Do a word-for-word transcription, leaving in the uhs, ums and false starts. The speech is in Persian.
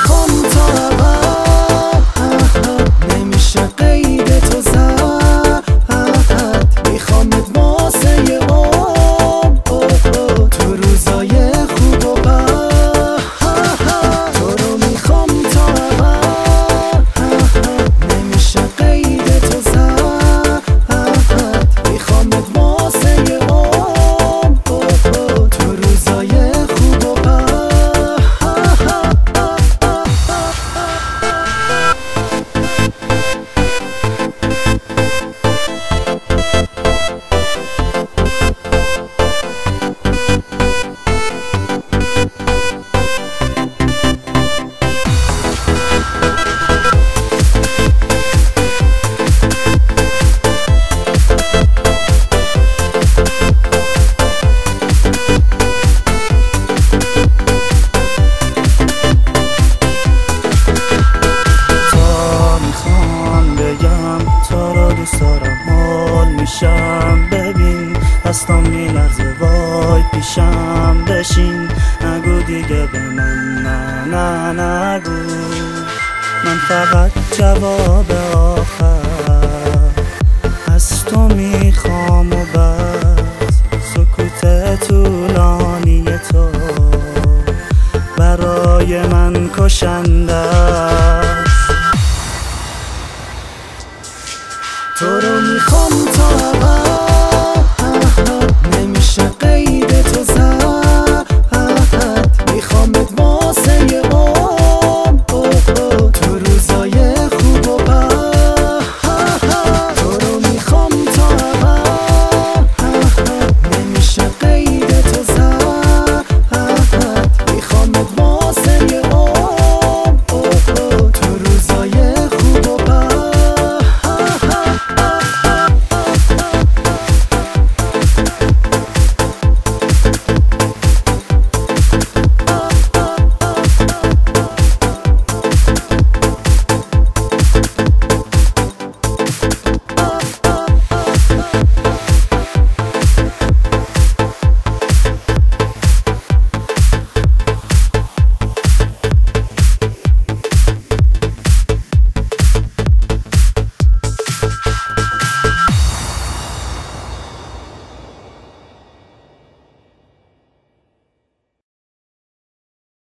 میخوام تا ابد، نمیشه قید تو زد، میخوامت واسه یه عمر، تو روزای خوب و بد. تو رو میخوام تا ابد، نمیشه قید تو زد، میخوامت واسه یه عمر، تو روزای خوب و بد. دوست دارم حال میشم، ببین دستام میلرزه، وای پیشم بشین، نگو دیگه به من نه نه نگو، من فقط جواب آخر از تو میخوام و بس. سکوت طولانی تو برای من کشنده است. تو رو میخوام تا ابد، نمیشه قید تو